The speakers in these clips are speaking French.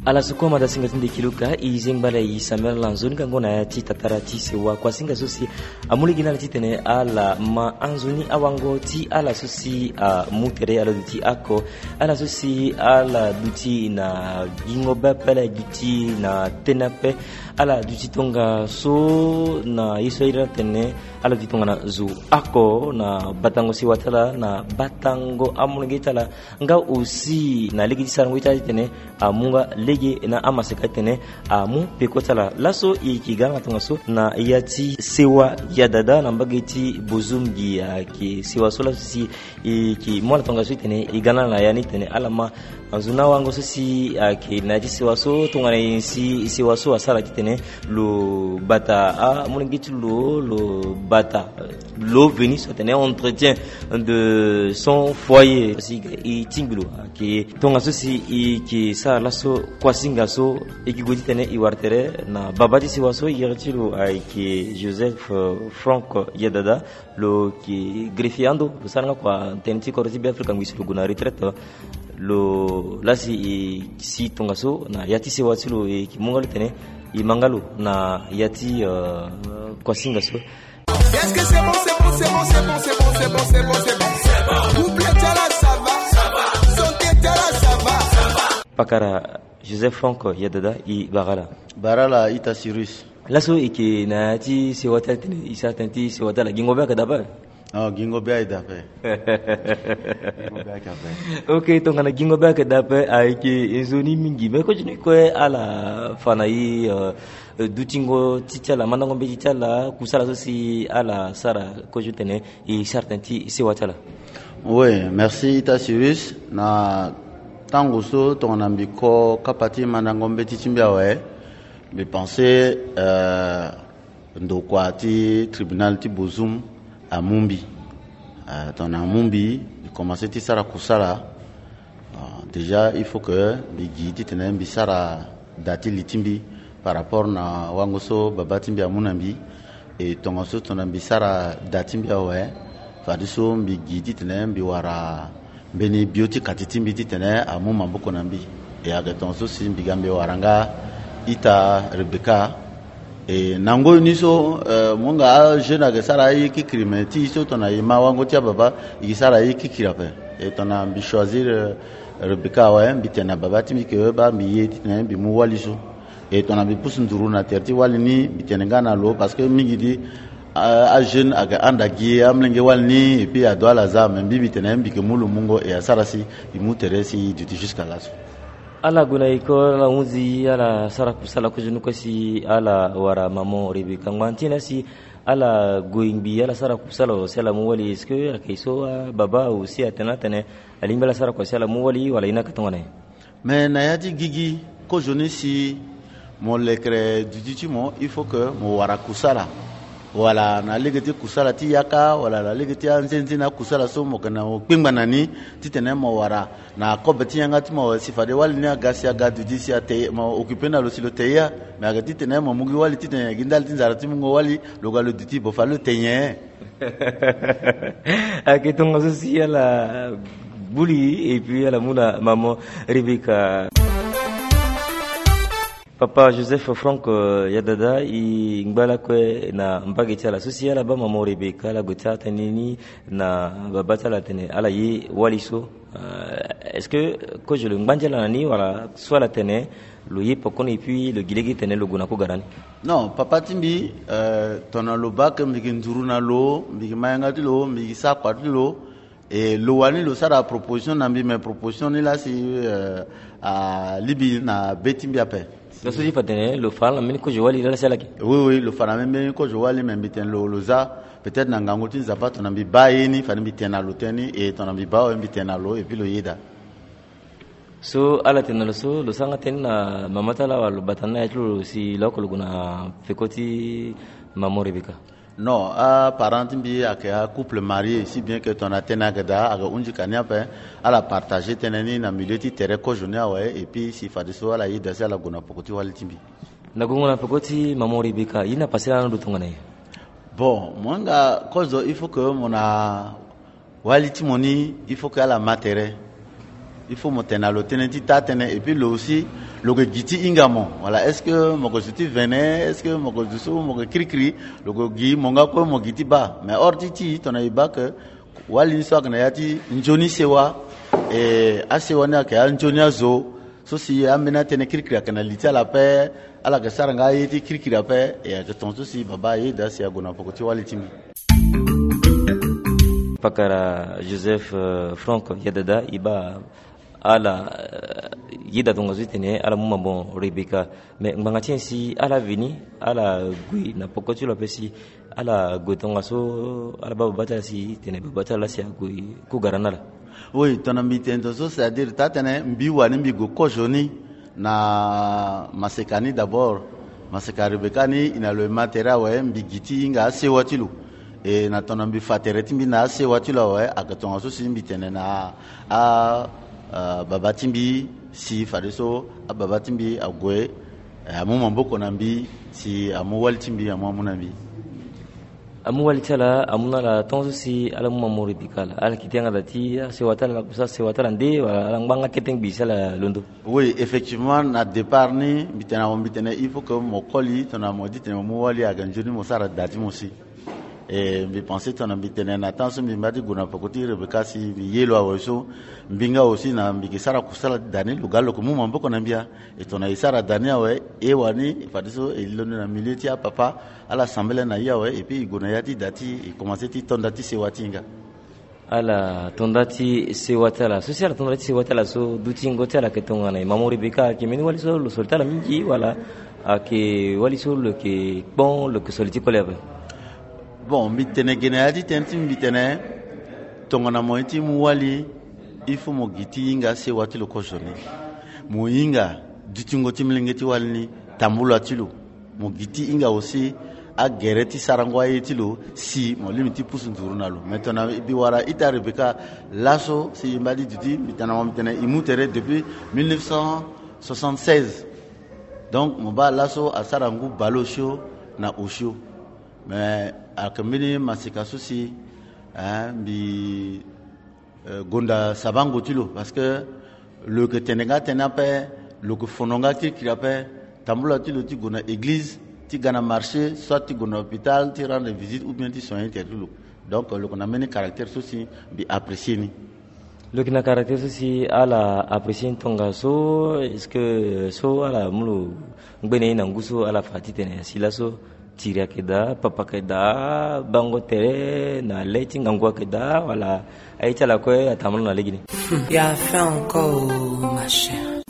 ala sukoma da singa tinde kiluka izeng bala I Samuel Lanzoni kangona ti tatara ti sewa kwa singa sosi amuli gina ti tene ala ma anzuni awango ti ala sosi mutere ala duti ako ala sosi ala duti na gingo bapela duti na tenape ala duti tonga so na isoira tene ala duti tonga na zu ako na batango si watala na batango amuli gitala nga usi na ligi sarango ita tene amunga legi na amaseka tene amu pekotala laso ikigana tongaso na yati sewa ya dada na mbageti buzumbi ya ki sewa sola si ki mwana tongaso tene igana na yani tene alama azuna wango si ki na sewa so tongana insi sewa so asala tene lo bata muningiti lo bata lo veni so tene entretien de son foyer si i tinglo ki tongaso si ki sa laso kwasinga so ikigoti tene iwartere na babati siwaso yertilo ki Joseph Frank Yedada lo ki greffiando lo saranga kwa teniti koroti bi Afrika ngwisilo guna retraite lo lasi si tongaso na yati siwatilo ki mungalo tene imangalo na yati kwasinga so. Est-ce que c'est bon, c'est bon, c'est bon, c'est bon, c'est bon, c'est bon, c'est bon, c'est bon, c'est bon. Vous plaît là, ça va, santé là, ça va. Pakara Joseph Frank Yedada I Barala ita Cyrus. Laso iki na ti se wata tene isa tanti se wata la gingobe ka daba. Gingobe ai dape. Okay, to ngana gingobe ka daba aiki ezoni mingi me ko jini ko ala fanai dutingo titala mandango be titala kusala so si ala sara ko jutene I sartanti se wata la. Oui, merci ita Cyrus na tango so tonambi ko kapati manangombe tichimbia we me penser ndo kwa ti tribunal ti Bozum à Mumbi ton à Mumbi commencer ti sara kusala déjà il faut que bigi ti tenembi sara dati litimbi par rapport na wangoso babatimbi amunambi et tongoso tonambi sara datimbi we fadiso bigi ti tenembi wara beni bioti katitimbi titene amu mambuko nambi e agaton so simbi gambe waranga ita Rebecca e nango niso munga jeune ga sara yi ki crime ti so tona yima wango tia baba yi sara yi ki kirape e tona bi choisir Rebecca wa bitena baba timi ke ba mi yeti tene bi mu waliso e tona bi pusunduru na terti walini bitena na lo parce que mingi di a jeune aga andagi amlenge walni et puis a doit la zame bibi tenem bi ke mulu mungo e asarasi imuteresi duti jusqu'à là. Ala guna iko la unzi ala sara kusala kujunu ko si ala wara mamo ribi kangwantina si ala goingbi ala sara kusala sala muwali est-ce que akaiso baba ou si atena tene alimbala sara ko sala muwali wala ina katongane mais nayati gigi ko joni si mon lecre duti mo il faut que mo wara kusala wala na legeti kusala ti yaka wala la legeti anzenzi na kusala so mo kana o pingba nani titene mo wara na kobeti yanga ti mo sifade wali ni agasi aga dudi si ate mo occuper na lo silo teya me aga titene mo mugi wali titene gindal tinzara ti mungo wali lo galo duti bo falo tenye akitonga so si ala buli et puis ala muna maman Rebecca. Papa Joseph Frank Yedada I ngbala kwe na mbageti ala susi ala ba mamo Rebecca la gota tanini na babata la tene ala yi waliso est-ce que je le ngbandela nani wala soit la tene lo yi pokoni puis le gilegi tene lo guna ko garani non papa timbi tona lo bak mbigi nduru na lo mbigi mayanga ti lo mbigi sa kwa ti lo et lo wani lo sara proposition na mbi mais proposition ni la si a libi na betimbi ape. Le souci fatene le fala meni ko jowali la sala ki. Oui, le fala meni ko jowali mais biten lo za peut-être na ngangoti zapato na biba yeni fa bitena lo teni et ton biba bitena lo et puis lo yeda. So ala tenalo so lo sanga tenna mamata la wal batana yatlo si lokol guna fekoti mamo Rebecca. Non, parents bi aka couple marié si bien que ton atena gada aga unji kanya pe ala partager teneni na milieu ti terre ko jonia ouais et puis si fa de so ala yida sala guna pokoti wal timbi. Na gungona pokoti mamo Rebecca ina pasela na dutongana. Bon, mwanga kozo il faut que mona wali timoni il faut que ala matériel il faut monter dans le tenenti tatene et puis là aussi logo giti ingamo voilà est-ce que moko suti venait est-ce que moko dusu moko krikri logo gi monga ko mo giti ba mais or titi tona iba que wali so kana yati njoni sewa asewa na ka njoni azo so si amena tene krikri kana lita la paix ala ka saranga yiti krikri la paix et que ton souci baba yida si agona pokoti wali timi pakara Joseph Franck Yadada iba ala yida tonga zitene ala mumambo Rebecca mais nganga si ala vini ala gui na pokoti lo pesi ala gotonga so ala baba bata si tene bata la si gui ku garanala oui tonambi tento so c'est-à-dire tatene mbiwa ni mbigo kojoni na masekani d'abord maseka Rebecca ni ina le matériel ouais mbigiti inga se watilu et na tonambi fatereti mbi na se watilu ouais akatonga so si mbitene na babatimbi si fariso babatimbi agwe amu mboko nambi si amu waltimbi amu nambi amu walitala amuna la tonzo si ala mu Rebecca ala kitenga dati se watala kusa se watala nde wala nganga keteng bisala londo oui effectivement na départ ni bitena il faut que mokoli tona modi tena mu wali aganjuni mosara dati mosi et me penser ton ambitene na tanso mi madi guna pokoti Rebecca si yelo awoso mbinga aussi na mbikisara kusala dani lugalo ko mumambo ko nambia et ton isara dani awe e wani fadiso e lonu na militi a papa à l'assemblée na yawe et puis guna yati dati e commencer ti tondati se watinga ala tondati se watala social tondati se watala so dutingo tala ke tonga na mamu Rebecca ki meni wali so lo soltala mingi wala ke wali so le ke bon le que soliti ko lebe bon mitene genadi tenti mitene tongana moiti muwali ifu mogiti inga se watilo koshoni muinga dutingo timlengeti walni tambula tilo mogiti inga aussi a gereti sarangwa yetilo si mo limiti pusunduru nalo maintenant biwara ita Rebecca laso si mbadi duti mitana mo mitene imutere depuis 1976 donc mo ba laso a sarangu balosho na osho mais akamini masika susi bi gonda sabango tilo parce que le que tenenga tenape le que fononga ki kiape tambula tilo ti gona église ti gana marché soit ti gona hôpital ti rendre visite ou bien ti soigner tilo donc le qu'on amène caractère susi bi apprécier ni le qui na caractère susi ala apprécier tonga so est-ce que so ala mulu ngene na nguso ala fati tene silaso tiria keda papa keda bango tere na leti ngangwa keda wala aita la ko atamalo na legini ya fait encore ma chère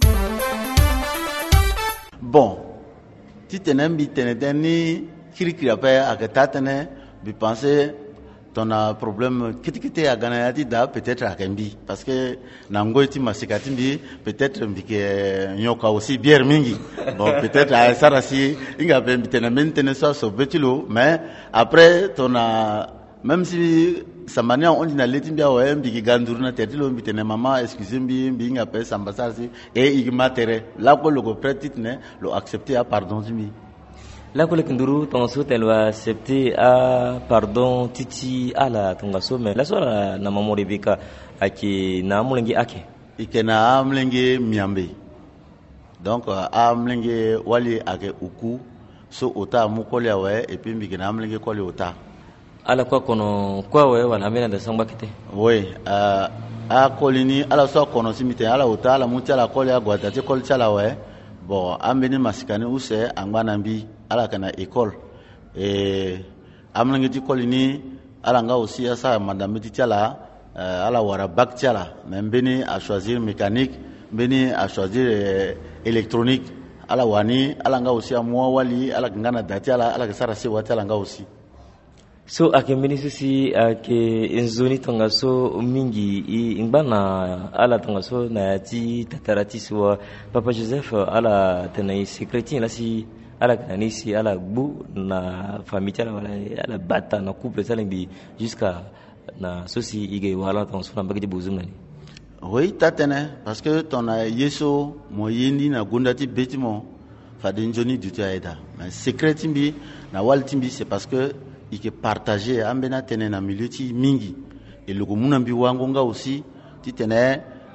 bon ti tenembi tenedeni kirikira pa akatatene bi penser ton problème kitikite ya gana yati da peut-être akembi parce que nango ti masikati mbi peut-être mbike nyoka aussi bière mingi bon peut-être à sarasi inga be mbitena maintenance so betilo mais après ton même si samania on dit na leti mbia wa mbiki ganduru na tetilo mbitena mama excusez mbi inga pe sambasasi et igmatere la ko le petit ne lo accepter à pardon mbi la ko le kinduru ton so tel va accepter à pardon titi ala tonga so mais la so na mamu Rebecca aki na mulengi ake ikena amlenge miambe donc amlenge wali ake uku so ota mukole awe et puis mbikena amlenge kole ota ala kwa kono kwa we wala mena da sangba kete oui a kolini ala so kono simite ala ota ala muti ala kole agwata te kole chala we bon ambeni masikani use angwana mbi ala kana école et amlenge ti kolini ala nga aussi asa madame ti chala ala wara bac chala mais mbeni a choisir mécanique mbeni a choisir électronique ala wani ala nga aussi amwa wali ala ngana dati ala kasara se wati ala nga aussi so akembeni susi ake nzoni tonga so mingi ingbana ala tonga so na ti tatarati so papa Joseph ala tenai secrétaire la si ala kanisi ala gbu na famille ala ala bata na couple ça limbi jusqu'à na sosi ige wala ton so na bagidi buzum nani oui tatene parce que ton yeso moyindi na gondati betimo fadinjoni du taida mais secrétaire mbi na waltimbi c'est parce que il que partager ambena tene na milieu ti mingi et le komuna mbi wango nga aussi ti tene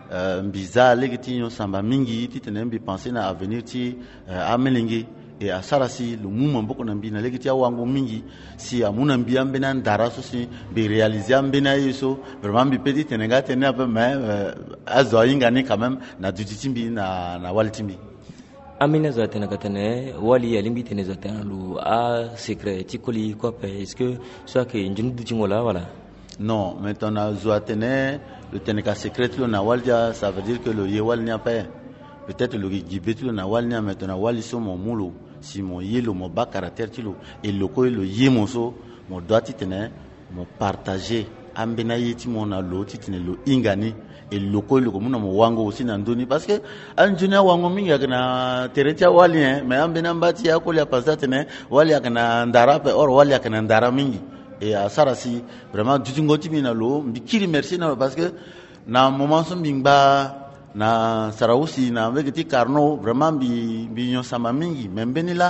mbiza legiti nyo samba mingi titene mbi penser na avenir ti amelengi et à sarasi le mouvement beaucoup na mbina legiti awango mingi si amuna mbi ambena ndara so si bi réaliser ambena yeso vraiment bi petit tenenga tene peu mais azo ingani quand même na dutimbi na waltimbi amina za tena katene wali ya limbi tene za tena lu a secret tikoli quoi est-ce que soit que njunu dutingola voilà non maintenant zoatene le teneka secret lo na walja ça veut dire que le yewal n'y a pas peut-être le gibetu na wal n'y a maintenant wali so mon mulo si mon yelo mon bas caractère tilo et le ko le yemoso mon doit titene mon partager ambena yeti mon na lo titene lo ingani et le ko le komuna mo wango aussi na ndoni parce que anjuna wango minga kana terecha wali mais ambena mbati ya ko ya pasatene wali kana ndara pe or wali kana ndara mingi et à sarasi vraiment dutingoti mina lo mbikiri merci na parce que na moment so mbingba na sarausi na vegeti karno vraiment bi nyo sama mingi membenila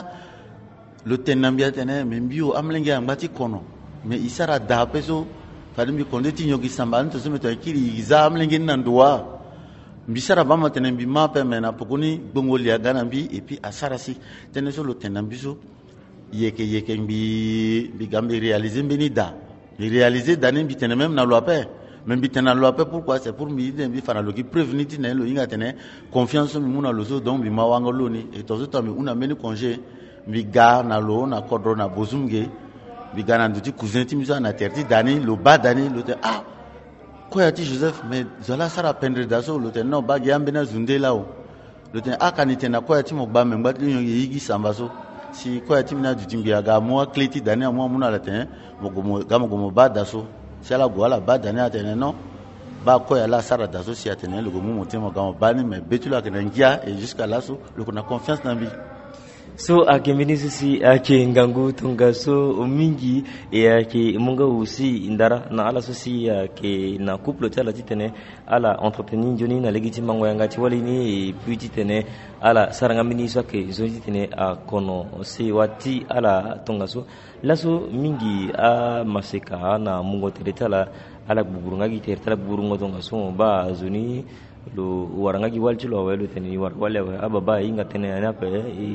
le tenambia tene membio amlenge ambati kono mais isara da peso fadimbi kondeti nyoki samba nto so meto kiri iza amlenge nandwa mbisara bama tene bi mape mena pokuni bongoli agana bi et puis asarasi tene so le tenambiso yeke bi gambi réaliser mbeni da réaliser dani bi tene même na loape même bi tene na loape pourquoi c'est pour mi bi fana lo ki prévenir tene lo inga tene confiance mi muna lozo donc bi mawanga loni et tozo to mi una meni congé mi ga na lo na kodro na bozumge bi ga na nduti cousin ti mi so na terti dani lo ba dani lo te ko ya ti Joseph mais zola sara pendre daso lo te no ba gi ambena zunde lao lo te kanite na ko ya ti mo ba me ngbat lo yigi sambaso si ko ya ti mina dutimbi aga mo kleti dani mo muna la te mo gomo ba daso si ala go ala ba dani atene non ba ko ya la sara daso si atene le gomo mo te mo gamo ba ni mais betula ke ngia et jusqu'à là so le kona confiance na bi so akemini sisi ake ngangu tunga so mingi e ake munga usi indara na ala sosi ake na couple tala titene ala entretenir njoni na legitime mango yanga ti wali ni puis titene ala saranga mini so ake zo titene a kono si wati ala tunga so laso mingi a maseka na mungo teletala ala buburunga gi tertala buburunga tunga so ba zoni lo waranga gi walti lo welo teni war wale ababa inga tene ana pe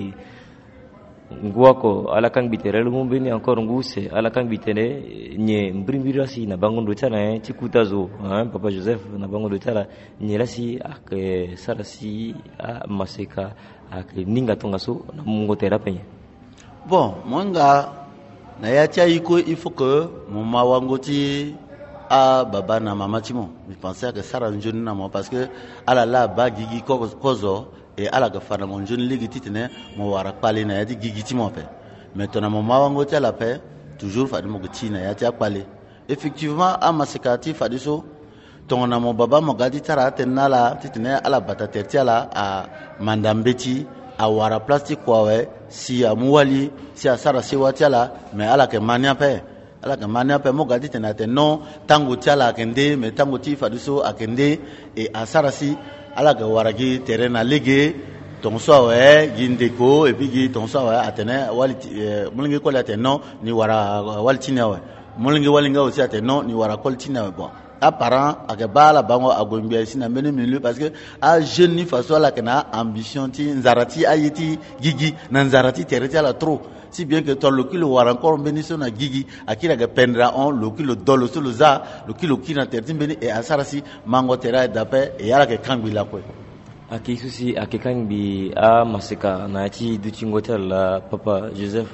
nguako ala kang bitere lu mbini encore nguse ala kang bitere nye mbrimbira si na bangondo tala ti kutazo papa Joseph na bangondo tala nye lasi ak sarasi a maseka ak ninga tonga so na mungo terape bon mwanga na ya tia iko il faut que mon mawangoti a baba na mama timo je pensais que sara njoni na mo parce que ala la ba gigi kozo et ala ga fana mon jeune ligue titene mo wara pale na yati gigiti mo pe maintenant mon mawango tia la paix toujours fa mo giti na yati pale effectivement a masekati fa diso tona mo baba mo gadi tara tenala titene ala bata tertiala a mandambeti a wara plastique kwa we si a muwali si a sara si watiala mais ala ke mania pe ala ke mania pe mo gadi tenate non tango tiala akende mais tango ti fa diso akende et a sara si ala ke waragi terrain na ligue ton sowe gindeko et puis gi ton sowe atene wali mulingi ko la teno ni wara waltina we mulingi walinga aussi ateno ni wara koltina we bon apparent ake bala bango agombi sina meni milieu parce que a jeune ni faso la kana ambition ti nzarati ayiti gigi na nzarati terretia la trop si bien que ton le kilo wara encore beni so na gigi akira ga pendra on le kilo dolo so le za le kilo kina terti beni et asarasi mango tera d'après et ala ke kambi la ko aki susi ake kambi a maseka na ti dutingotel la papa Joseph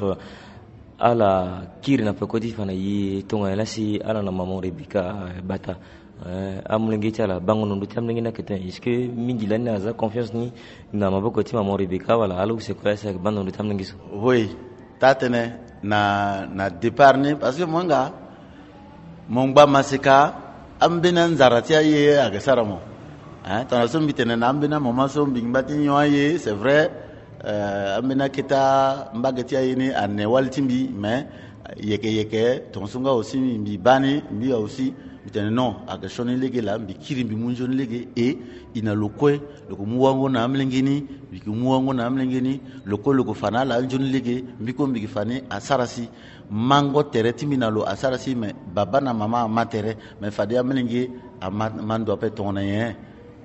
ala kiri na pekoti fana yi tonga lasi ala na maman Rebecca bata amulenge tala bango ndo tamlengi na keten est-ce que mingi lana za confiance ni na maboko ti maman Rebecca wala ala se ko esa bango ndo tamlengi so oui tatene na départ ni parce que monga mongba maseka ambena nzarati aye agasaramo tana so mbitene na ambena mama so mbingba ti nyoye c'est vrai amena kita mbagati ayini ane waltimbi mais yeke tonsunga aussi mbi bani mbi aussi bitene non agashoni lege la mbi kirimbi munjoni lege et ina lokwe loko muwango na amlengeni biki muwango na amlengeni loko fana la njoni lege mbiko mbiki fani asarasi mango tereti minalo asarasi mais baba na mama matere mais fadi amlenge amando ape tona yen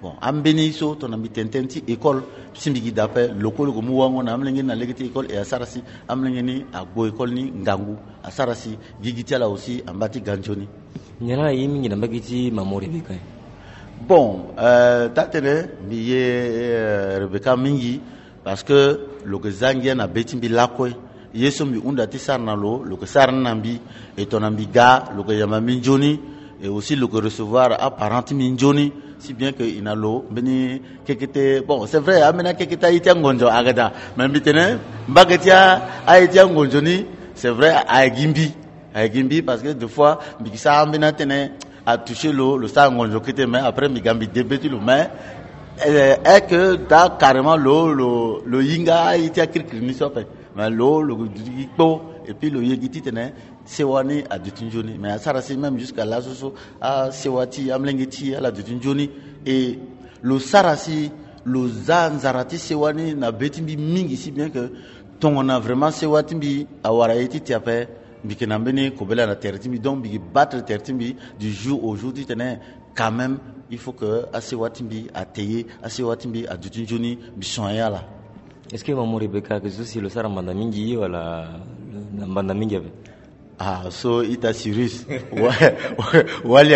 bon ambeni so to na mitententi école simbigi d'après lokolo ko muwango na amlenge na legiti école et asarasi amlenge ni agbo école ni ngangu asarasi gigiti ala aussi ambati ganjoni nyana yimi ngina mbagiti mamori bika bon tatene biye Rebecca mingi parce que le zangia na betimbi lakoy yeso mi unda tisarna lo que sarna mbi et ton ambiga le que yama minjoni et aussi le que recevoir apparente minjoni si bien que ina lo beni kekete bon c'est vrai amena keketa itia ngonjo agada mais bitene mbagetia aitia ngonjoni c'est vrai aigimbi parce que des fois bikisa amena tene a touché le sang ngonjo kete mais après migambi debeti le mais est que da carrément le yinga itia kirkrini sope mais le gito et puis le yegiti tene sewani a dutunjoni mais ça c'est même jusqu'à là à sewati amlengeti à la dutunjoni et le sarasi le zanzarati sewani na betimbi mingi si bien que ton on a vraiment sewati awara eti tiape bikenambeni kobela na tertimbi donc bi battre tertimbi du jour au jour tene quand même il faut que asewatimbi ateye asewatimbi a dutunjoni bisonya là. Est-ce que maman Rebecca que ceci le sara manda mingi wala manda mingi ave so ita Cyrus wali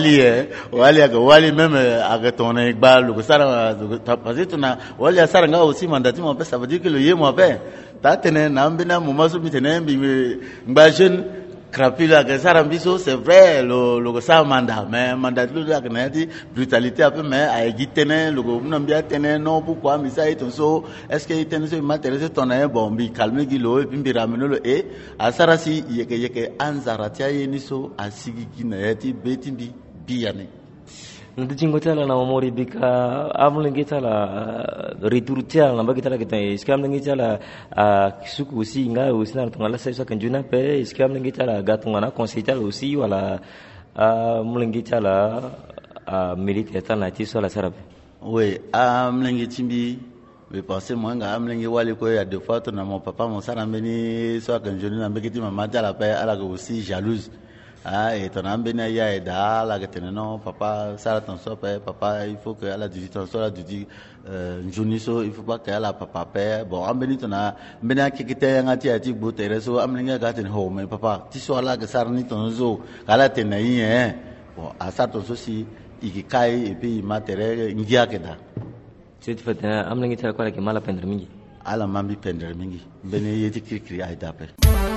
même avec ton égbal le sara parce que tuna wali sara nga aussi mandati mon père ça veut dire que le yé mon père ta tene nambina mumaso mitene ngba jeune crapula que sara biso c'est vrai le sara manda mais mandat le la kanati brutalité un peu mais a gitene le nambia tene non pourquoi mais ça est so est-ce que tene so m'intéresse ton bon bi calme gilo et puis bi rameno le et a sara si yeke anzaratia yeniso asigi kinati betimbi biane ndicingotala na mamori bika amlengitala retourtiala mbagitala kita iskamlengitala kisuku aussi nga aussi na tongala sesa kanjuna pe iskamlengitala gatungana conseil aussi wala mlengitala militaire tala tiso la sarabe oui amlengitimbi je pensais moi nga amlengi wali ko ya deux fois na mon papa mon sarambeni so kanjuna na mbekiti mama tala pe ala aussi jalouse. Et ton ambena ya eda la getene non papa ça ton so papa il faut que elle a 18 ans so la dit njuniso il faut pas que elle a papa père bon ambeni tona mbena kikite ngati ati botere so amlinga gaten ho mais papa ti so la que sarni ton zo kala tenayi bon à ça ton so si ikikai et puis matériel ngia keda c'est fait amlinga tala kwa ke mala pendre mingi ala mambi pendre mingi bene yeti kiri ay dape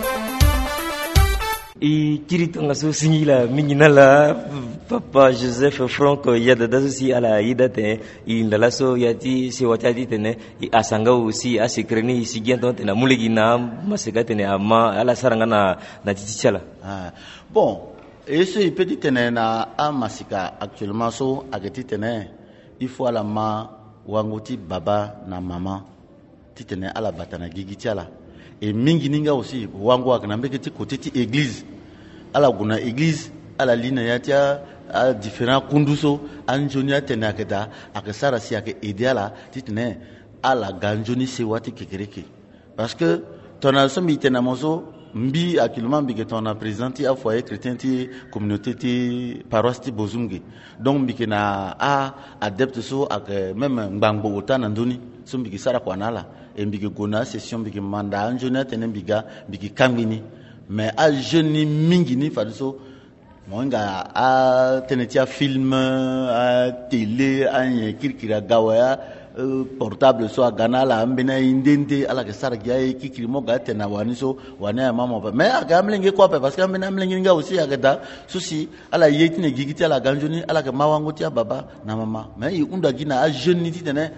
i kiritonga so singila minginala papa Joseph Franck yada aussi ala yidate indala so yati si watati tene asanga aussi asikreni sigianto tena muligina masekatene ama ala sarangana na titichala bon et ce petit tene na amasika actuellement so ageti tene il faut ala ma wanguti baba na mama titene ala batana gigitiala et mingi ninga aussi wangu akanambeketi côté ti église ala guna église ala lina yatia a différents kunduso anjonia tenakeda akasara si ake ideala titene ala ganjoni sewati kekereke parce que ton asomi tenamoso mbi actuellement bi que ton présidenti a foyer chrétien ti communauté ti paroisse ti bozumge donc bi que na a adepte so ak même ngbango otana ndoni so bi que sara kwa nala et bi que gona session bi que manda anjonia tenembiga bi que kambini mais a jeune mingi ni fadiso monga a tenetia film a télé a kirkira gawaya portable so agana la ambena indende ala ke sargia kikiri mo gate na waniso wana mama mais aga mlenge ko parce que ambena mlenge nga aussi agada souci ala yetine gigiti ala ganjoni ala ke mawango tia baba na mama mais unda gina a jeune ni tene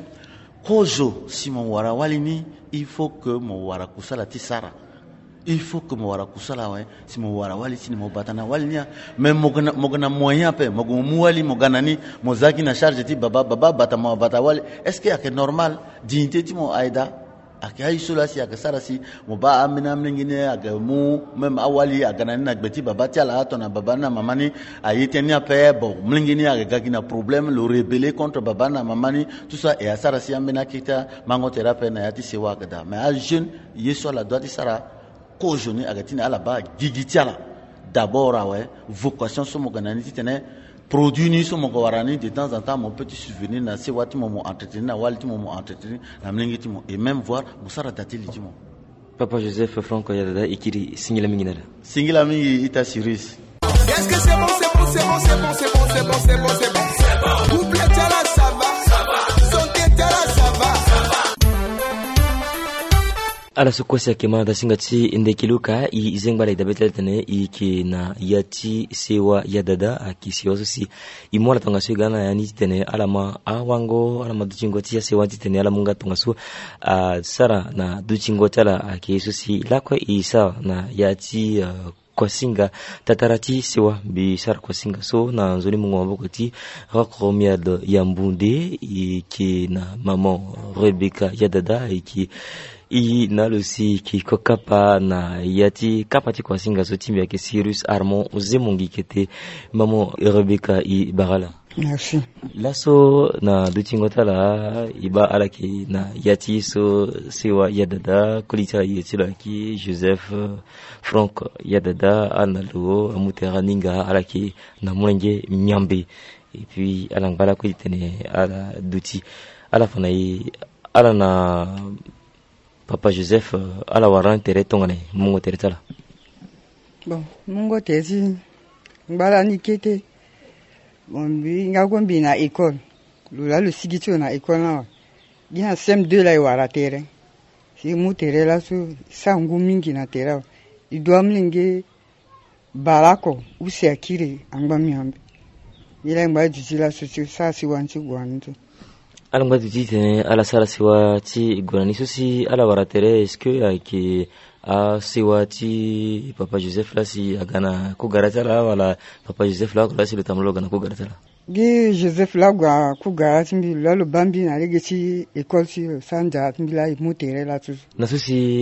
kojo si mon wara walini il faut que mon wara kusala tisara il faut que mo wara kusala wa si mo wara wali si mo batana wali nia mais mogana moyen pe mogo muwali mogana ni mozaki na charge ti baba batama bata wali est-ce que c'est normal dignité ti mo aida ake aisula si ake sara si mo ba amina mlingine ake mu même awali agana ni na gbeti baba ti ala atona baba na mamani ayeteni ape bon mlingine ake gaki na problème le rebeller contre baba na mamani tout ça et asara si amina kita mango thérapie na yati sewa gada mais a jeune yeso la doit sara ko jeune agatina ala ba gigitiala d'abord ouais vocation so mo ganani tene produit ni so moko warani de temps en temps mon petit souvenir na se wati mo entretenir na walti mo entretenir na mlingiti mo et même voir musara tatili timo. Papa Joseph Franco Yadada ikiri singila mingi nada. Singila mingi ita Cyrus. Est-ce que c'est bon, c'est bon, c'est bon, c'est bon, c'est bon, c'est bon, c'est bon, c'est bon, c'est bon. Couple Tchala, ça va. Santé Tchala, ça va. Ala sukwasi akima da singati indekiluka I zengbala idabetletene iki na yati sewa yadada akisiyoso si imola tongasu gana yani tene alama awango alama duchingoti ya sewa tene ala munga tongasu sara na duchingotala akiyesu si lakwa isa na yati kwasinga tatarati sewa bi sar kwasinga so na nzoni mungu mabokoti rakromia de yambunde iki na maman Rebecca yadada iki I nalosi ki kokapa na yati kapati kwa singa so timbi yake Cyrus Armand Zemongi kete maman Rebecca I Barala. Merci. Laso na duchingotala iba alaki na yati so sewa yadada kulita yetila ki Joseph Frank yadada analuo amutera ninga alaki na mwenge nyambe et puis alangbala kulitene ala duti ala fanayi ala na Papa Joseph ala waran tere tongane mungo tere tala. Bon, mungo tezi ngala nikete. Bon bi ngagombi na école. Lula le sigito na école na. Gina CM2 la wara tere. Si mu tere la so sangu mingi na tere. Idwa mlinge balako usi akire angba miambe. Ila ngba jijila so sa si wanchi gwantu. Ala ngba tene ala sara siwa ti gonani sosi ala waratere est-ce que ki a siwa ti Papa Joseph la si agana ku garatala wala Papa Joseph la ko si le tamlo gana ku garatala ge Joseph la gwa ku garati mbi lo bambi na rege ci école si sanja mbi la mutere la tu na sosi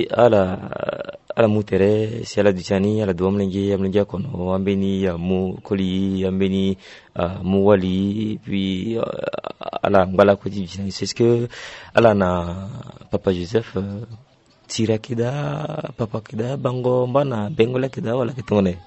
ala mutere si ala dichani ala domlengi amlengi kono ambeni ya mu koli ambeni mu wali puis ala ngala ko dichani c'est ce que ala na Papa Joseph tira kida papa kida bango mbana bengola kida wala kitone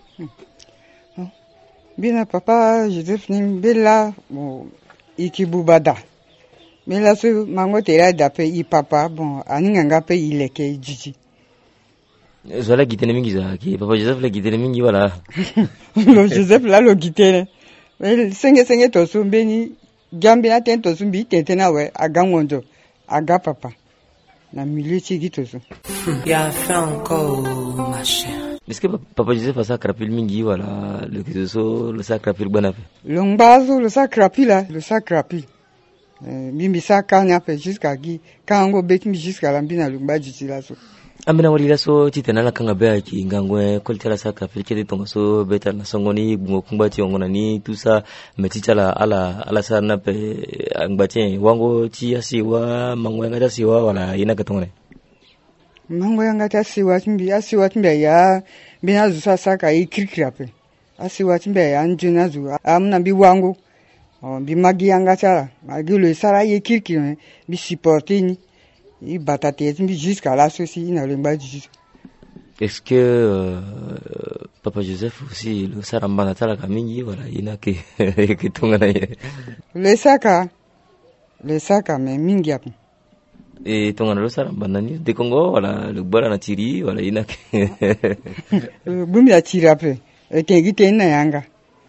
bina Papa Joseph ni bella bon ikibubada mela so mango tera dape I papa bon aninga pe ileke jiji Zola gitene mingi za ki Papa Joseph la gitene mingi wala lo Joseph la lo gitene senge to sumbeni gambi na tento sumbi tetena we agangondo aga papa na milieu ci gito so ya fait encore ma chère. Est-ce que Papa Joseph a sacrapil mingi wala le kiso le sacrapil banafe longbazo le sacrapil bimbi sakanya pe jusqu'à gi kango betimi jusqu'à lambina longbaji tilaso amina wali laso titana la kanga bea ki ngangwe koltela sacrapil kete tonga so beta na songoni bungo kumbati ongona ni tout ça metitala ala sana pe angbatien wango ti asiwa mango ngata siwa wala ina katongone mango ngata siwa timbi ya bina zusa saka ikrikrape asiwa timbi ya njuna zu amna bi wango bi magi ngata magi le sara ikirkire bi supportini I batate timbi jusqu'à la souci ina le mbaji. Est-ce que Papa Joseph aussi le sarambana tala kamingi wala ina ke kitongana ye le saka mais mingi apu e tongana lo sarambana ni de Congo wala le bala na tiri wala ina ke bumi ya tiri apre e kengite na yanga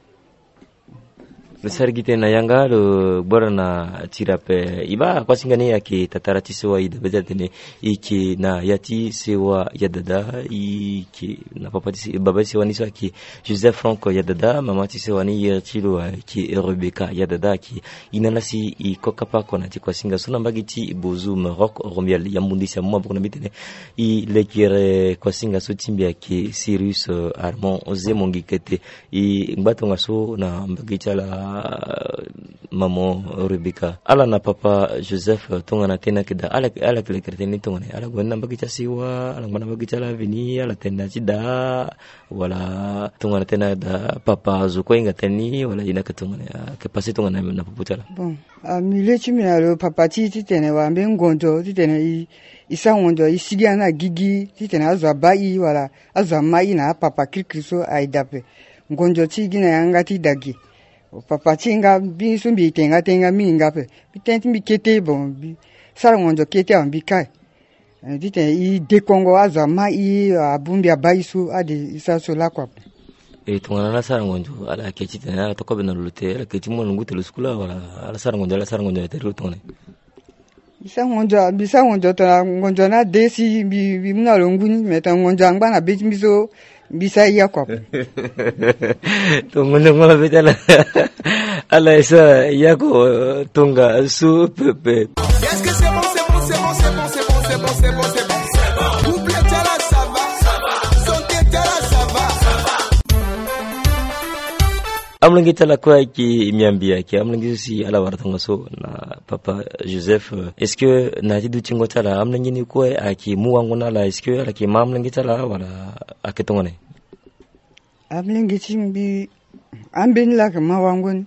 le sargite na yanga le bora na tirape iba kwa singani yake tatarati sewa ida bezatene iki na yati sewa yadada iki na papati baba sewa ni ki Joseph Franco yadada mama ti sewa ni yachilo ki Rebecca yadada ki inalasi I kokapa kona ti kwa singa suna mbagiti bozu Maroc romial yambundisa mwa bokona bitene I lekire kwa singa so timbi yake Cyrus Armand Zemongi kete I ngbatonga so na mbagitala maman Rebecca ala na Papa Joseph tongana tena kida ala kile kreteni tongane ala gonna bagicha siwa ala gonna bagicha la vini ala tena chida wala tongana tena da Papa zuko inga teni wala ina katongane ke pasi tongana na poputala bon a milieu chimina lo papa ti tene wa mbengondo ti tene isa wondo isigia na gigi ti tene azwa bai wala azwa mai na papa krikriso aidape ngonjo ti gina yanga ti dagi papa tinga bi sumbi tenga minga pe bitenti mi kete bon bi sara ngonjo kete on bi kai dite I de Congo azama I abumbi abaisu ade isa sola kwa tongana la sara ngonjo ala keti tena to ko bena lute ala keti mo ngute lu skula wala ala sara ngonjo te lu tone bisa ngonjo to ngonjo na desi bi mna longuni meta ngonjo angba na beti miso bisa iya kwa to ngonjo ngala betala ala isa yako tunga su pepe. Est-ce que c'est bon? Couple Tchala, ça va. Santé Tchala, ça va. Amlangi tala kwa ki miambia ki amlangi si ala waratonga so na papa Joseph. Est-ce que na tidu chingo tala amlangi ni kwa aki muwangona la est-ce que ala ki mamlangi tala wala aketongone? Amlangi chimbi ambeni la kama wangon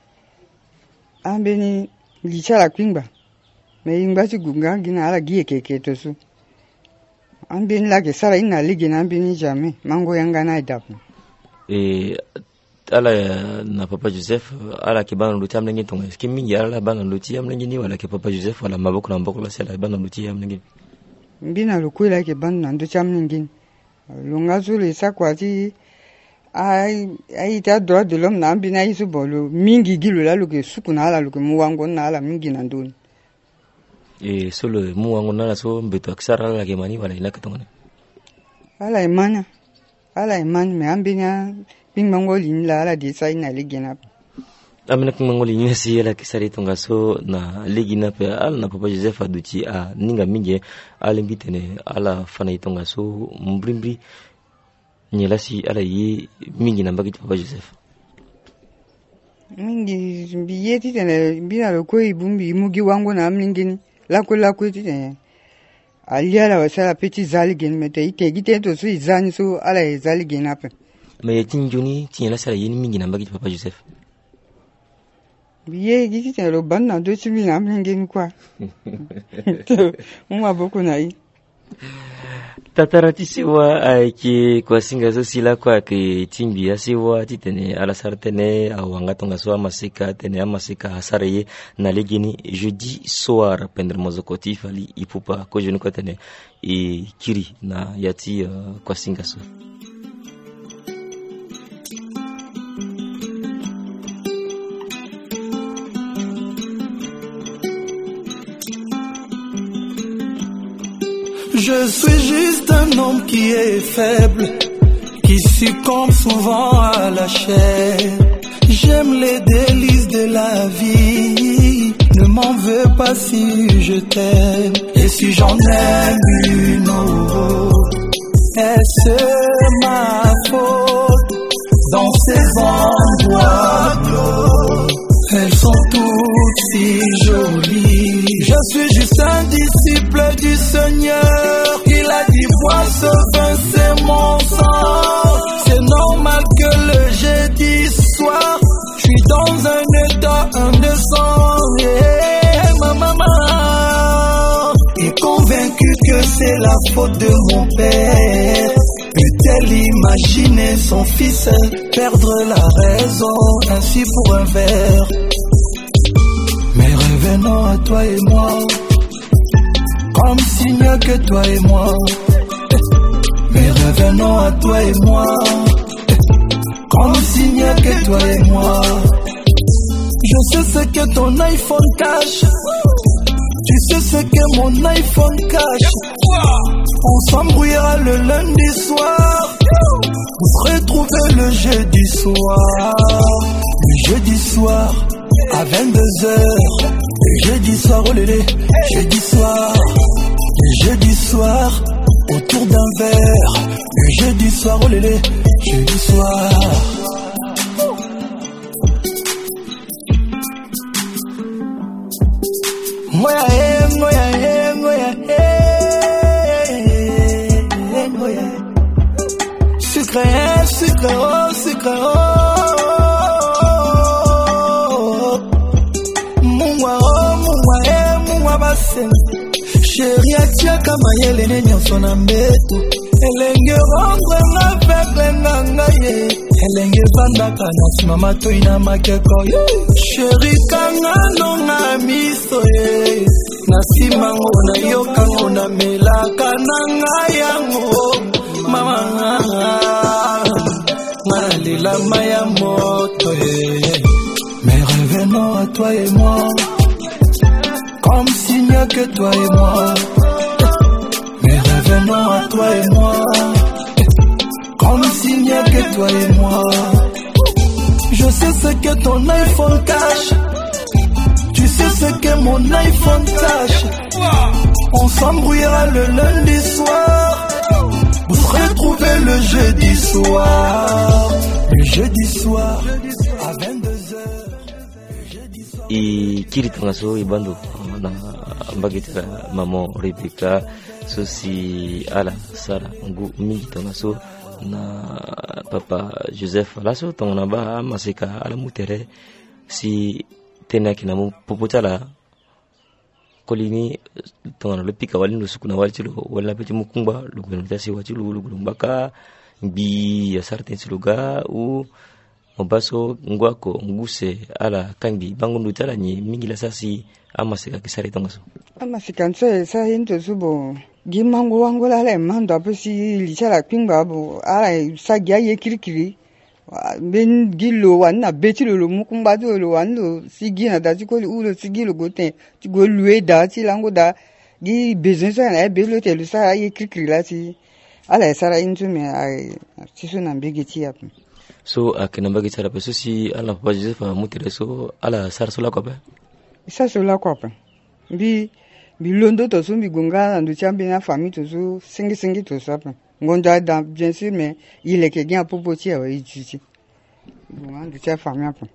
ambeni lichala kwingba me ingba si gunga gina ala gie keke tosu ambeni la ke sara ina ligi na ambeni jame mango yanga na idapu ala na papa Joseph ala ke bana luti amlengi tonga eski mingi ala bana luti amlengi ni wala ke papa Joseph wala maboko na mboko la sela bana luti amlengi mbina lukwela ke bana ndo chamlengi lunga zule sakwati ai ta droit de l'homme na mbina isu bolo mingi gilu la luke sukuna ala luke muwango na ala mingi na ndoni solo muwango na so mbeto aksara la ke mani wala inaka tonga ala imana me ambina ping mangoli la ala desa ina ligina amena ping mangoli ni si ala kisari tonga so na ligina pe ala na papa Joseph aduchi a ninga mingi ala ngitene ala fana itonga so mbrimbri nyela si ala yi mingi na mbagi papa Joseph mingi biyeti tene bina loko ibumbi mugi wangu na amlingini lako tene aliala wasala peti zaligin mete ite gite to su izani so ala zaligin ape me tinjuni tinyela sala yi mingi na mbagi papa Joseph biye gite tene lo banna do chimi na amlingini kwa mwa boko na yi tatarati siwa ki kwa singa zo sila kwa ki timbi ya siwa titene ala sartene awanga tonga so amasika tene amasika hasare na legini jeudi soir pendre mozokoti fali ipupa ko jenu ko tene kiri na yati kwa singa so Je suis juste un homme qui est faible, qui succombe souvent à la chair. J'aime les délices de la vie, ne m'en veux pas si je t'aime. Et si j'en aime une autre, est-ce ma faute? Dans ces endroits clos, elles sont toutes si jolies. Je suis juste un disciple du Seigneur. Il a dit bois ce vin, c'est mon sang. C'est normal que le jeudi soir, je suis dans un état indécent. Et ma maman est convaincue que c'est la faute de mon père. Peut-elle imaginer son fils perdre la raison ainsi pour un verre? Mais revenons à toi et moi, comme si mieux que toi et moi. Mais revenons à toi et moi, comme si mieux que toi et moi. Je sais ce que ton iPhone cache, tu sais ce que mon iPhone cache. On s'embrouillera le lundi soir, on se retrouvera le jeudi soir. Le jeudi soir à 22h, le jeudi soir, oh lélé, jeudi soir, le jeudi soir, autour d'un verre, le jeudi soir, oh lélé, jeudi soir. Sucre, oh, sucre, oh. Chérie atia kama yele ne nyonso na mbeto elenge rendre nga faible na ngai elenge vandaka na nsima matoi na makeko sheri kanga nonga miso na nsima ngo nayoka ngo namelaka na ngai yango mama nga nalela maya moto mais revenons à toi et moi comme s'il n'y a que toi et moi. Mais revenons à toi et moi, comme s'il n'y a que toi et moi. Je sais ce que ton iPhone cache, tu sais ce que mon iPhone cache. On s'embrouillera le lundi soir, pour retrouver le jeudi soir. Le jeudi soir, à 22h. I kiri tangaso ibando na mbagitira mamo Rebecca sosi ala sara ngu mingi tangaso na papa Joseph laso tongna ba masika ala mutere si tena kinamu popotala kolini tongna le pika wali no sukuna wali chilo wala peti mukumba lugulu tasi wachilo lugulu mbaka bi sarten siluga u Mobaso ngwako nguse ala kangi bangundu tala ni mingi la sasi amasika kisari tongaso amasika nse sa hinto subo gimango wango la le mando aposi lichala kwingba bo ala sa gya ye kirikiri ben gilo wana betilo lo mukumba do lo wando sigina da tikoli ulo sigilo goten ti go lué da ti lango da gi besoin sa na belo te lo sa ye kirikiri la ti ala sara intu me ai tiso na mbegeti ap. So akina mbagi tsara peso si ala papa Joseph mutire so ala sar sola kwa ba isa sola kwa pa bi londo to so bi gonga ndu chambi na famille to so singi to so pa ngonda da bien sûr mais il est que gain popo ti awa ijuti bon ndu cha famille pa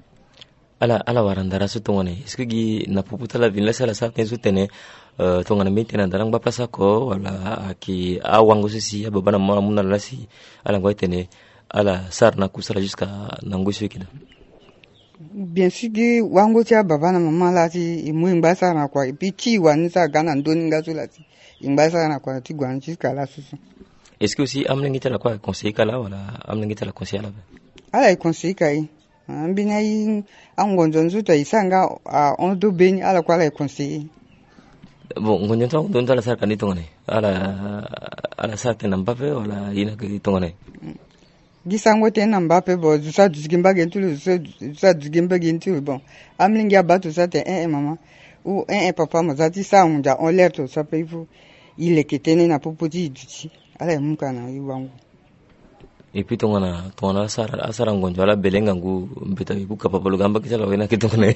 ala warandara so tongone est-ce gi na popo tala vinla sala sa tenso tene tongana metena darang ba plasa ko wala ki awango si ababa na muna lasi ala ngwa tene ala sarna kusala jusqu'à nangoshi kida bien sûr que wango tia baba na mama la ti imwimba sana kwa piti wanisa gana ndoni ngazo la ti imba sana kwa ti gwan jusqu'à la susu. Est-ce que aussi amlengita la kwa conseiller kala wala amlengita la conseiller la ala conseiller kai ambina yi angonzo nzuta isanga ondo beni ala kwa la conseiller bon ngonyo don tala sarka ni tongane ala sarka nambape wala ina ke tongane gisango tena Mbappe bo zusa duzigimba gentu zusa duzigimba gentu bon amlingi abato sa te mama ou papa mozati sa unja on l'air to sa pe vous il est ketene na popoti duti ala muka na iwangu et puis tongana asara ngonjo ala belenga ngu mbeta ku kapapa lugamba kisala wena kitone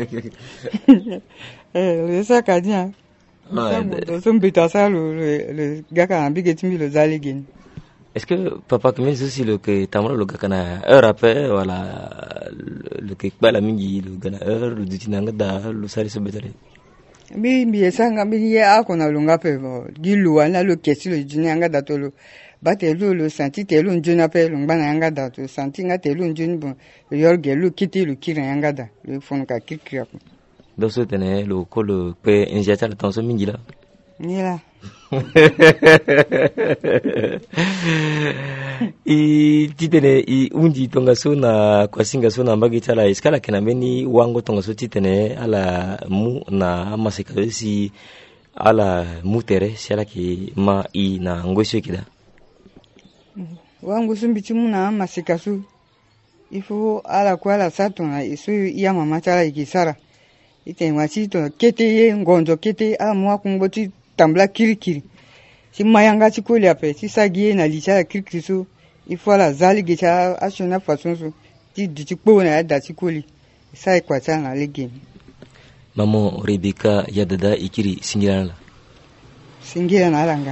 le sa kadia do so mbeta sa le gaka ambigeti mi le zaligin. Est-ce que papa comme aussi le que tamro le gana heure après voilà le que bala mingi le gana heure le ditinanga da le sari so betale mi esanga mi ya akona lunga pe bo gilu wana le kesi le ditinanga da tolo batelo le senti telo njuna pe lungba yanga da to senti nga telo njuni bon yorge le kiti le kira yanga da le fonka kikira ko do so tene le ko le pe injeta le temps mingi la ni la I titene I undi tonga so na kwa singa so na mbagi tala iskala kena meni wango tonga so titene ala mu na masika si ala mutere si ala ki ma I na ngosho kida wango sumbichi mu na masika so ifo ala kwa la sato na isu ya mama tala ikisara ite ngwachi to kete ye ngonzo kete ala mwa kumboti tambla kirikiri si mayanga ti koli ape si sagie na licha kirikiri so ifo la zali gecha ashona façon so ti duti kpo na da ti koli sa ikwata na lege Maman Rebecca Yadada ikiri singirana langa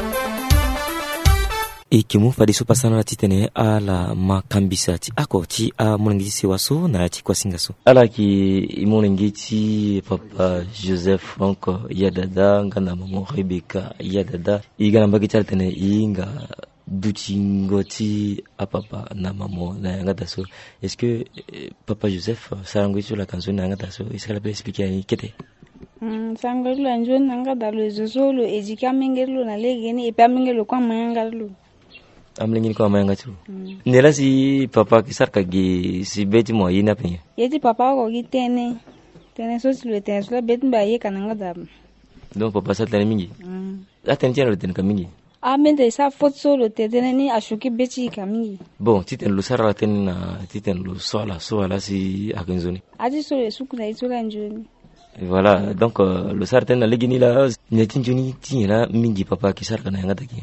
ikimu fadiso pasana titene ala makambisa ti ako ti a monangiti waso na ti kwa singaso ala ki imonangiti papa Joseph Frank Yadada ngana maman Rebecca Yadada igana mbagita tene inga duchingoti a papa na maman na ngata so est-ce que papa Joseph sarango sur la canzone na ngata so est-ce qu'elle peut expliquer kete Sangolo anjo nanga dalo zolo ejika mingelo na legeni epa mingelo kwa mangalo. Amlingini kwa mayanga tu. Nela si papa kisar kagi si beti mo yina pe. Yeti papa ko gitene. Tene so si le tene so beti ba ye kananga dam. Donc papa sa tene mingi. Attention le tene kamingi. Mente sa foto le tene ni ashuki beti kamingi. Bon, titen lu sara tene na titen lu sola si akinzoni. Adi so le suku na itola njoni. Voilà, donc le sar tene na legini la netin joni tinela mingi papa kisar kana ngata ki.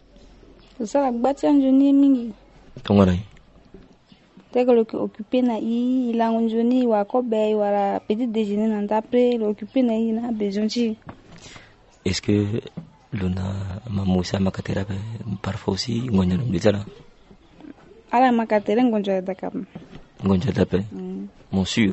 Ça batia njoni mingi. Tongona. Teko lo occupé na i la njoni wa kobe wala petit déjeuner na d'après lo occupé na i na besoin. Est-ce que luna mamusa makatera parfois aussi ngonya mbitala? Ala makatera ngonja dakam. Ngonja dape. Mon sûr.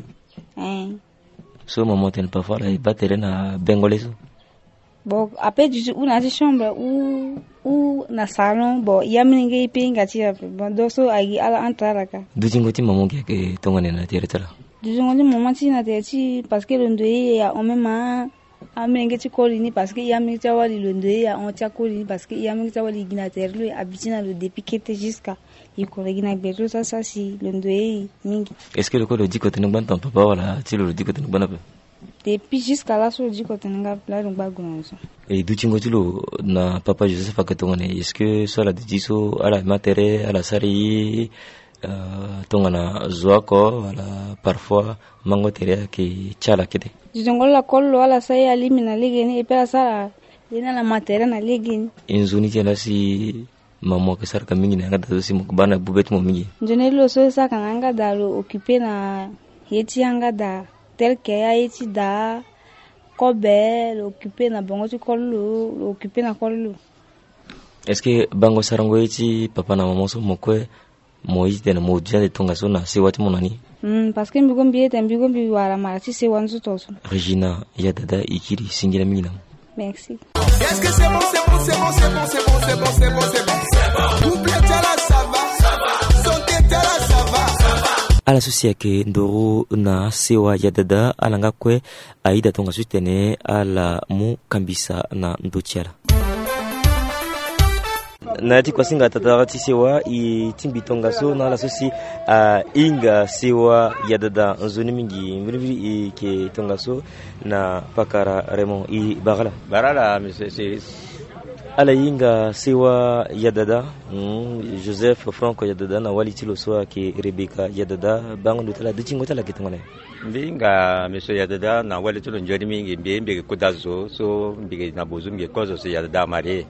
So maman ten parfois la battere na bengoleso. Bon, après du ou na chambre ou na salon bon yamninge ipinga tia bon doso agi ala antaraka. Dujingoti maman ke tongane na teretala. Dujingoti maman ti na teti parce que le ndoye ya omema amninge ti kolini parce que yamninge ti wali le ndoye ya on tia kolini parce que yamninge ti wali gina terlo abitina le dépiquete jusqu'à ikolegi na beto ça si le ndoye mingi. Est-ce que le col dit que tu ne bandes ton papa wala ti le dit que tu ne bandes pas? Depuis jusqu'à là sur dit que tu n'as pas le bagon. Et du tingotilo na papa Joseph akatongane est-ce que soit la diso ala matéré ala sari tongana zoako ala parfois mango tere ki chala kete jongola kollo ala sai alimina legeni epela sala ina la matéré na legeni inzuni tena si mamo ke sarka mingi na ngata si mukbana bubet mo mingi jonelo so sa kananga dalo occupé na yeti anga da tel que a été da kobe occupé na bango ti kollo occupé na kollo. Est-ce que bango sarango iti papa na maman so mokwe mo ite na mo dia de tonga so na se wati monani parce que mbigombi wala mara ti se wanzu toso. Regina ya dada ikiri singila mina. Merci. Est-ce que c'est bon, c'est bon, c'est bon, c'est bon, c'est bon, c'est bon, c'est bon, c'est bon. Vous plaît là, ça va. Santé là, ça va. Ala susi yake ndoro na sewa ya dada alanga kwe aida tonga sutene ala mu kambisa na ndochiala nati kwa singa tatawati sewa I timbi tonga so na ala susi inga sewa ya dada nzoni mingi mbili ke tonga so na pakara Raymond I barala monsieur ala inga sewa yadada Joseph Franco yadada na wali tilo so ke Rebecca yadada bango ndutala duchingo tala kitongane mbinga monsieur yadada na wali tilo njoni mingi mbembe kudazo so mbige na bozumge kozo so yadada mari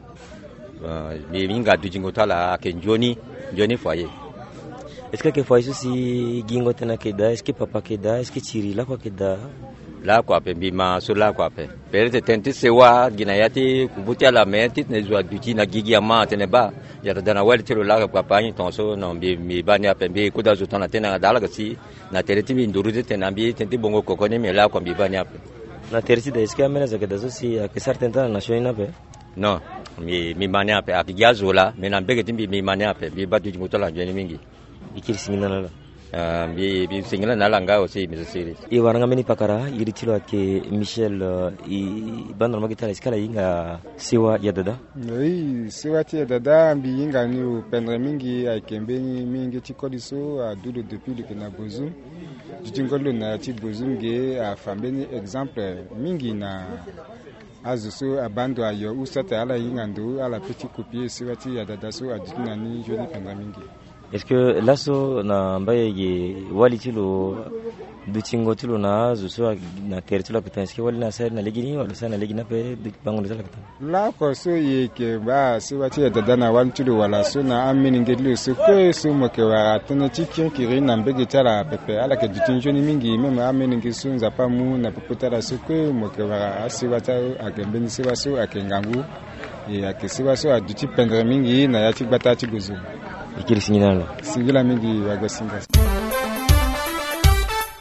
mbinga duchingo tala ke njoni foyer. Est-ce que foyer si gingo tena keda est-ce que papa keda est-ce que tiri la kwa keda la kwa pe bima so la kwa pe pere tenti sewa ginayati kubutia la menti ne zwa duti na gigi ya ma tene ba ya dana wali tiro la kwa pa ni tonso no mi bani ape bi kuda zo tona tena dala kasi na tereti bi nduru tena bi tenti bongo kokone me la kwa bi bani ape na tereti da eske amena za keda so si ke sartenta na shoina pe no mi mani ape akigia zola me na mbege timbi mi mani ape bi batu jumutola jeni mingi ikiri singina la bi singina nalanga aussi mais c'est I waranga meni pakara yiri tilo ake Michel I bandal magitala iskala inga sewa ya dada oui sewa ti dada mbi inga ni pendre mingi akembeni mingi tikoliso a dulo depuis le na bozum jingolo na ti bozum ge a fambeni exemple mingi na azuso abando ayo usata ala inga ndo ala petit copier sewa ti ya dada so adina ni joli pendre mingi. Est-ce que lasso na mbaye ye wali tilo duchingo tilo na zuso na tertilo kitan est-ce que wali na ser na legini wala sana legina pe bango na kitan la ko so ye ke ba so wati dada na wali tilo wala so na amini ngedlo so ko so mo ke wa tana tikin kiri na mbege tala pepe ala ke dutinjo ni mingi meme amini ngisu nza pa mu na popotala so ko mo ke wa asiwata akembeni se waso akengangu ye akesiwa so aduti pendre mingi na yati batati gozo ikiri singina mingi waga singa.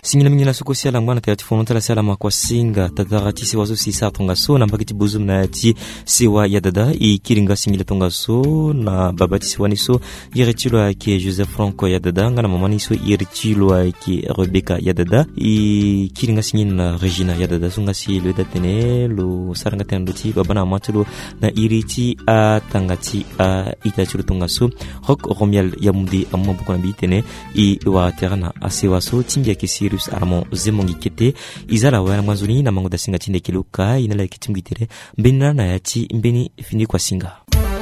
singina mingina sukosia langwana tayati fonontala salama kwa singa tatarati sewa so sisa tongaso na mbakiti buzum na ti sewa ya dada ikiringa singila tongaso na babati sewa niso iritilo ki Joseph Franco ya dada ngana mamani so iritilo ki Rebecca ya dada ikiringa singina Regina ya dada sunga si le datene lo saranga tenduti babana matulo na iriti a tangati a itachilo tongaso Rock Romial ya mudi amma bukona bitene i wa terana asewa so timbia ki Sirius Armand Zemongi kete izala wana mwanzuni na mango da singa tinde kiluka inala kitimgitere mbina na yati mbeni fini kwa singa.